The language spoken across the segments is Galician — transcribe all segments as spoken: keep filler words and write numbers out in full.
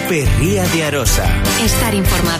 Cope Ría de Arosa. Estar informado.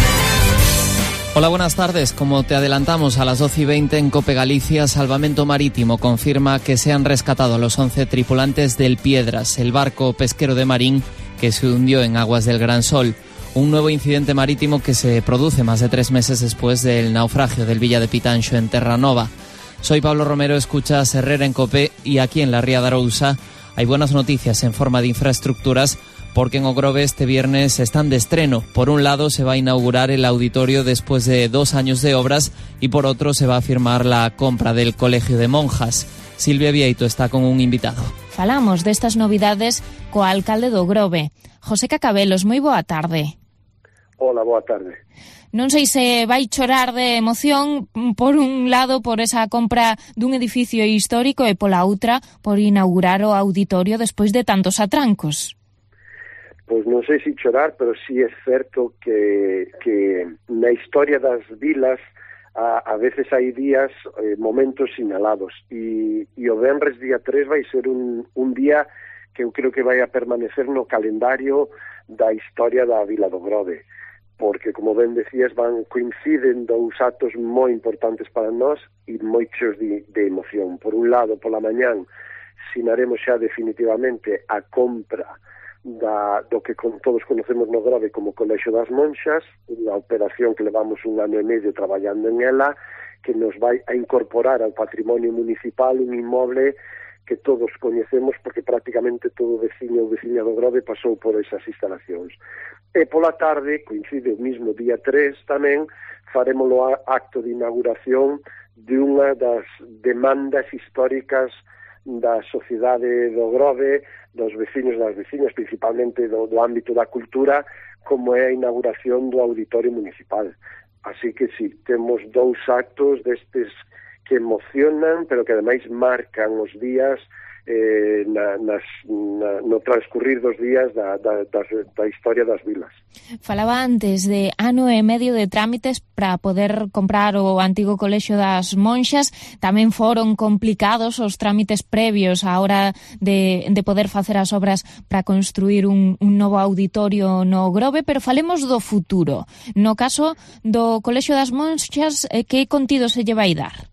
Hola, buenas tardes. Como te adelantamos a las doce y veinte en Cope Galicia, Salvamento Marítimo confirma que se han rescatado a los once tripulantes del Piedras, el barco pesquero de Marín que se hundió en aguas del Gran Sol. Un nuevo incidente marítimo que se produce más de tres meses después del naufragio del Villa de Pitanxo en Terranova. Soy Pablo Romero, escuchas Herrera en Cope y aquí en la Ría de Arousa hay buenas noticias en forma de infraestructuras porque en Ogrove este viernes están de estreno. Por un lado se va a inaugurar el auditorio después de dos años de obras y por otro se va a firmar la compra del Colegio de Monjas. Silvia Vieito está con un invitado. Falamos destas novidades co alcalde do Ogrove, José Cacabelos. Moi boa tarde. Hola, boa tarde. Non sei se vai chorar de emoción, por un lado, por esa compra dun edificio histórico e pola outra, por inaugurar o auditorio despois de tantos atrancos. Pois non sei se chorar, pero sí é certo que, que na historia das vilas a, a veces hai días, eh, momentos sinalados e, e o venres día tres vai ser un, un día que eu creo que vai a permanecer no calendario da historia da Vila do Grove, porque, como ben decías, van coinciden dous actos moi importantes para nós e moitos de, de emoción. Por un lado, pola mañán, sinaremos xa definitivamente a compra Da, do que con todos conocemos no Grove como Colexio das Monxas, unha operación que levamos un ano e medio traballando en ela, que nos vai a incorporar ao patrimonio municipal un inmoble que todos coñecemos porque prácticamente todo o veciño ou veciña do Grove pasou por esas instalacións. E pola tarde, coincide o mismo día tres tamén, faremos o acto de inauguración de unha das demandas históricas da sociedade do Grove, dos veciños e das veciñas, principalmente do, do ámbito da cultura, como é a inauguración do auditorio municipal. Así que sí, temos dous actos destes que emocionan, pero que ademais marcan os días eh, na, nas, na, no transcurrir dos días da, da, da, da historia das vilas. Falaba antes de ano e medio de trámites para poder comprar o antigo Colexio das Monxas. Tamén foron complicados os trámites previos á hora de, de poder facer as obras para construir un, un novo auditorio no Grove, pero falemos do futuro. No caso do Colexio das Monxas, que contido se lle vai dar?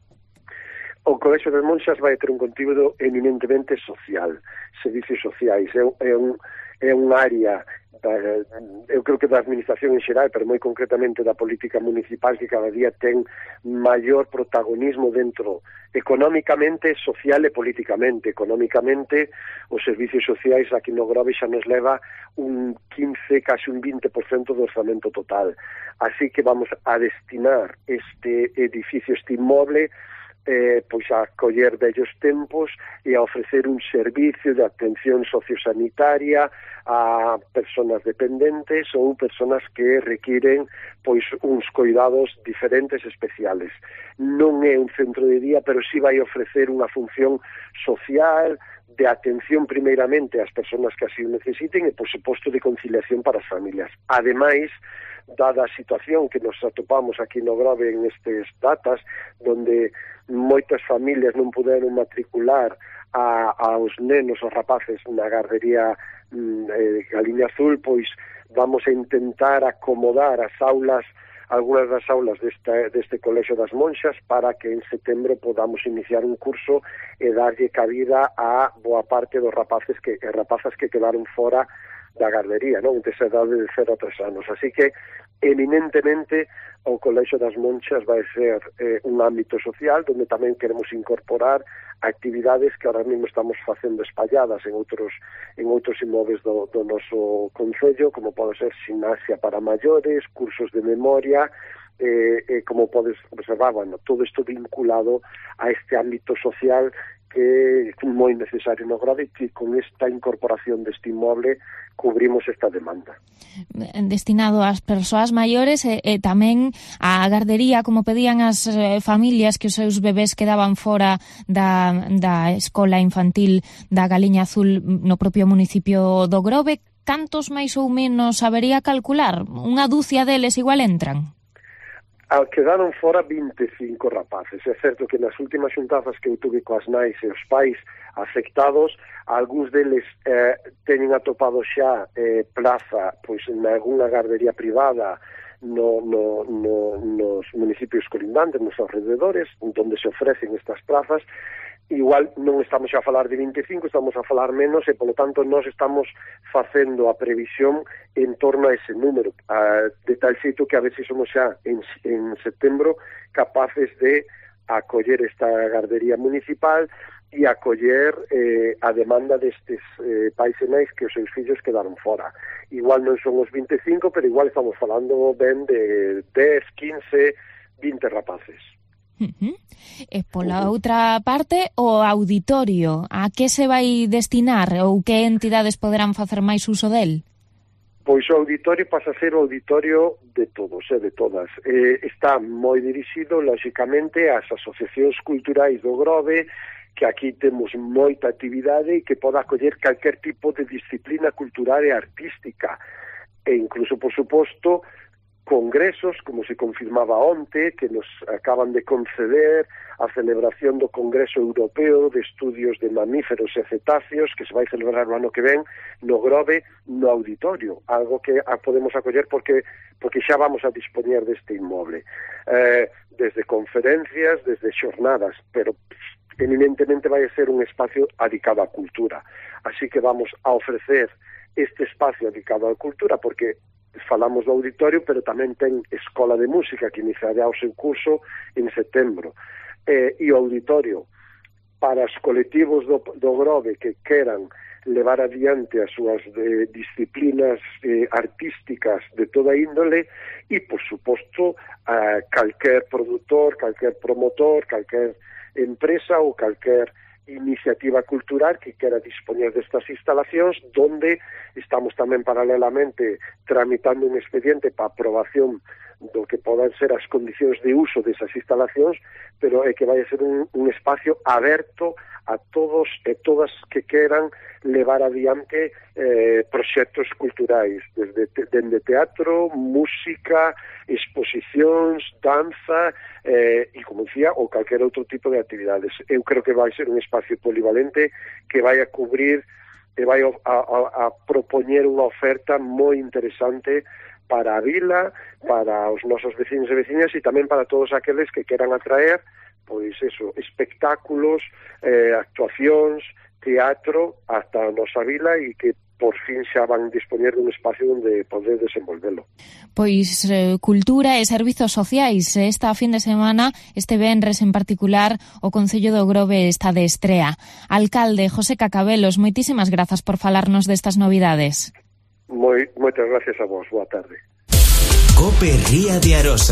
O Colexio das Monxas vai ter un contido eminentemente social, servicios sociais. É, é, un, é un área, da, eu creo que da administración en xeral, pero moi concretamente da política municipal, que cada día ten maior protagonismo dentro, económicamente, social e políticamente. Económicamente, os servicios sociais aquí no Grove xa nos leva un quince, casi un vinte por cento do orzamento total. Así que vamos a destinar este edificio, este inmoble, Eh, pois a coller vellos tempos e a ofrecer un servicio de atención sociosanitaria a persoas dependentes ou persoas que requiren pois uns cuidados diferentes especiales. Non é un centro de día, pero sí vai ofrecer unha función social de atención primeiramente ás persoas que así o necesiten e, por suposto, de conciliación para as familias. Ademais, dada a situación que nos atopamos aquí no Grove en estes datas, donde moitas familias non puderon matricular a, aos nenos, aos rapaces na gardería eh, Galiña Azul, pois vamos a intentar acomodar as aulas, algunhas das aulas deste, deste Colexio das Monxas, para que en setembro podamos iniciar un curso e darlle cabida a boa parte dos rapaces que, e rapazas que quedaron fora da gardería, non? Desa edade de cero a tres anos. Así que, eminentemente, o Colexio das Monxas vai ser eh, un ámbito social donde tamén queremos incorporar actividades que ahora mesmo estamos facendo espalladas en outros en outros inmobles do, do noso concello, como pode ser ximnasia para maiores, cursos de memoria, eh, eh, como podes observar, bueno, todo isto vinculado a este ámbito social que é moi necesario no Grove, que con esta incorporación deste inmoble cubrimos esta demanda. Destinado ás persoas maiores e, e tamén á gardería, como pedían as eh, familias que os seus bebés quedaban fora da, da escola infantil da Galiña Azul no propio municipio do Grove. Cantos máis ou menos habería calcular? Unha dúcia deles igual entran? Quedaron fora vinte e cinco rapaces. É certo que nas últimas xuntanzas que eu tuve coas nais e os pais afectados, algúns deles eh, teñen atopado xa eh, plaza pois en algunha gardería privada no, no, no, nos municipios colindantes, nos alrededores, onde se ofrecen estas plazas. Igual non estamos a falar de vinte e cinco, estamos a falar menos e, polo tanto, nós estamos facendo a previsión en torno a ese número, a, de tal xeito que a veces somos xa en, en setembro capaces de acoller esta gardería municipal e acoller eh, a demanda destes eh, pais e nais que os seus fillos quedaron fora. Igual non son os vinte e cinco, pero igual estamos falando ben de dez, quince, vinte rapaces. Uh-huh. E pola outra parte, o auditorio, a que se vai destinar ou que entidades poderán facer máis uso del? Pois o auditorio pasa a ser o auditorio de todos e de todas. Eh, está moi dirixido, lóxicamente, ás asociacións culturais do Grove, que aquí temos moita actividade e que poda acoller calquer tipo de disciplina cultural e artística. E incluso, por suposto, congresos, como se confirmaba onte, que nos acaban de conceder a celebración do Congreso Europeo de Estudios de Mamíferos e Cetáceos, que se vai celebrar o ano que ven no Grove, no auditorio, algo que podemos acoller porque porque xa vamos a dispoñer deste inmoble. Eh, desde conferencias, desde xornadas, pero eminentemente vai a ser un espacio dedicado á cultura. Así que vamos a ofrecer este espacio dedicado á cultura porque falamos do auditorio, pero tamén ten Escola de Música que iniciará o seu curso en setembro. Eh, e o auditorio para os colectivos do, do Grove que queran levar adiante as súas de, disciplinas eh, artísticas de toda índole e, por suposto, a calquer produtor, calquer promotor, calquer empresa ou calquer iniciativa cultural que quera dispoñer destas instalacións, donde estamos tamén paralelamente tramitando un expediente para aprobación do que podan ser as condicións de uso desas instalacións, pero é que vai a ser un, un espacio aberto a todos e todas que queran levar adiante eh, proxectos culturais, desde, desde teatro, música, exposicións, danza eh, e, como dicía, ou calquer outro tipo de actividades. Eu creo que vai ser un espacio polivalente que vai a cubrir e vai a, a, a propoñer unha oferta moi interesante para a vila, para os nosos veciños e veciñas e tamén para todos aqueles que queran atraer pois eso, espectáculos, eh, actuacións, teatro hasta a nosa vila e que por fin xa van dispoñer dun espacio onde poder desenvolvelo. Pois eh, cultura e servizos sociais. Esta fin de semana, este venres en particular, o Concello do Grove está de estrea. Alcalde José Cacabelos, moitísimas grazas por falarnos destas novidades. Moi, moitas gracias a vos. Boa tarde. COPE Ría de Arosa.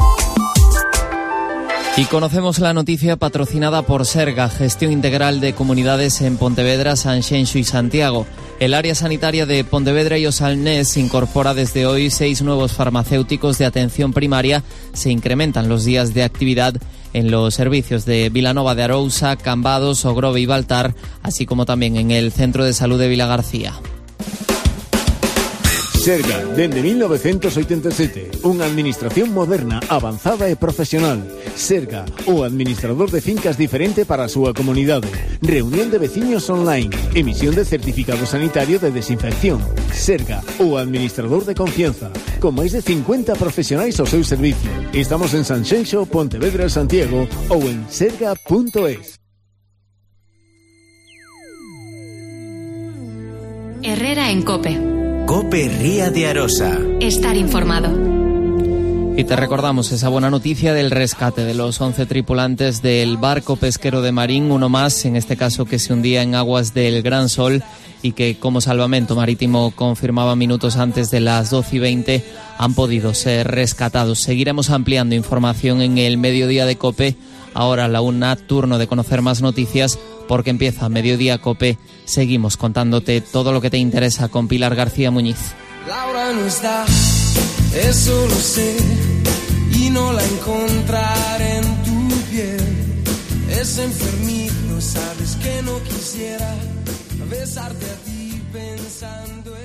Y conocemos la noticia patrocinada por Serga, Gestión Integral de Comunidades en Pontevedra, Sanxenxo y Santiago. El área sanitaria de Pontevedra y Osalnés incorpora desde hoy seis nuevos farmacéuticos de atención primaria. Se incrementan los días de actividad en los servicios de Vilanova de Arousa, Cambados, Ogrove y Baltar, así como también en el Centro de Salud de Vilagarcía. Serga, dende mil novecientos oitenta e sete, unha administración moderna, avanzada e profesional. Serga, o administrador de fincas diferente para a súa comunidade. Reunión de veciños online, emisión de certificado sanitario de desinfección. Serga, o administrador de confianza, con máis de cincuenta profesionais ao seu servicio. Estamos en Sanxenxo, Pontevedra e Santiago ou en serga punto es. Herrera en COPE. COPE Ría de Arosa. Estar informado. Y te recordamos esa buena noticia del rescate de los once tripulantes del barco pesquero de Marín, uno más, en este caso que se hundía en aguas del Gran Sol y que, como Salvamento Marítimo confirmaba minutos antes de las doce y veinte, han podido ser rescatados. Seguiremos ampliando información en el Mediodía de COPE. Ahora a la una, turno de conocer más noticias, porque empieza Mediodía COPE. Seguimos contándote todo lo que te interesa con Pilar García Muñiz. Laura no está, eso lo sé, y no la encontraré en tu piel. Es enfermizo, sabes que no quisiera besarte a ti pensando en